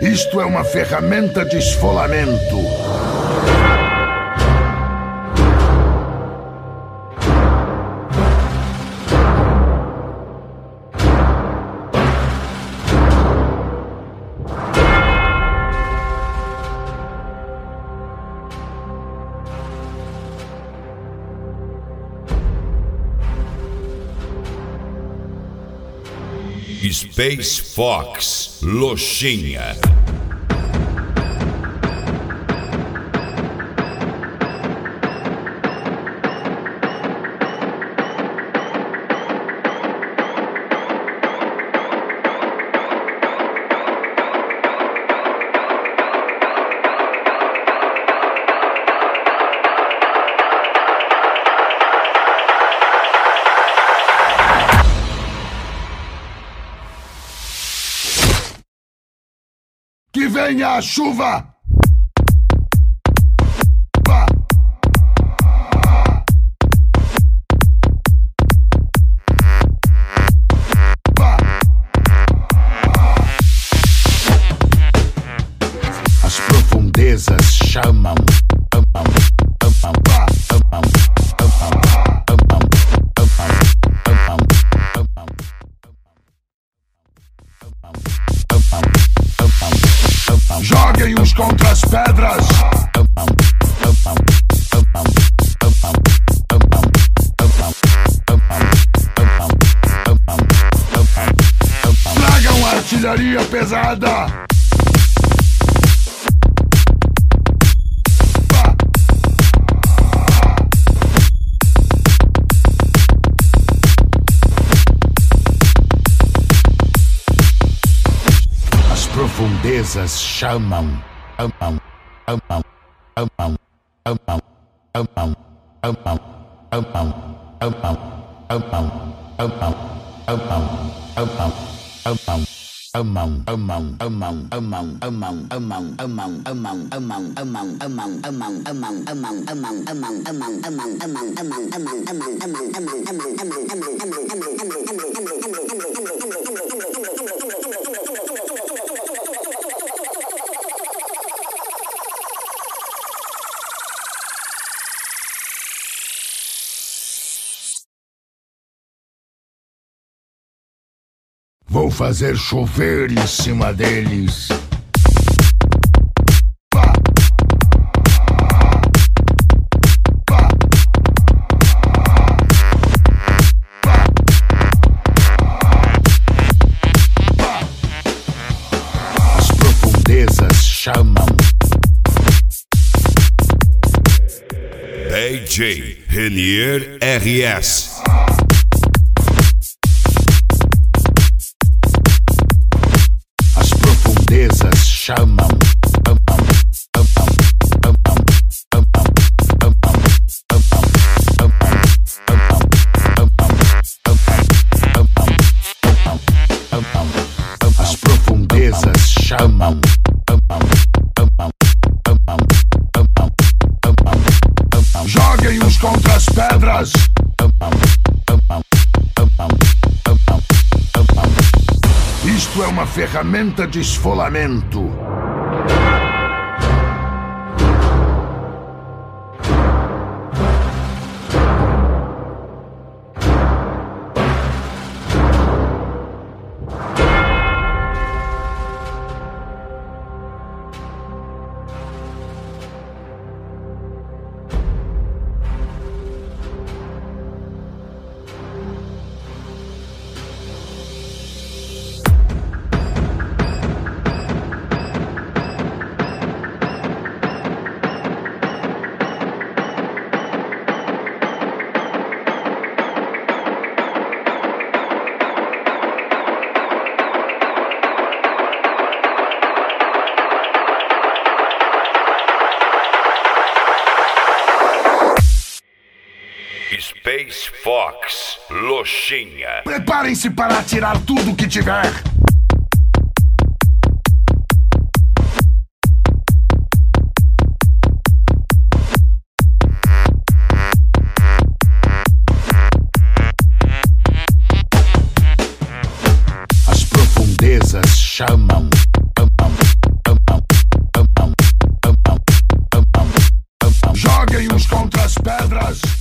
Isto é uma ferramenta de esfolamento. Space Fox, Lojinha. Que venha a chuva! As profundezas chamam. Joguem uns contra as pedras. Tragam artilharia pesada. As profundezas chamam. Vou fazer chover em cima deles. As profundezas chamam. DJ Renier RS. As profundezas chamam. As profundezas chamam. Joguem uns contra as pedras. Isto é uma ferramenta de esfolamento. Space Fox, Lojinha. Preparem-se para atirar tudo que tiver. As profundezas chamam. Joguem-os contra as pedras.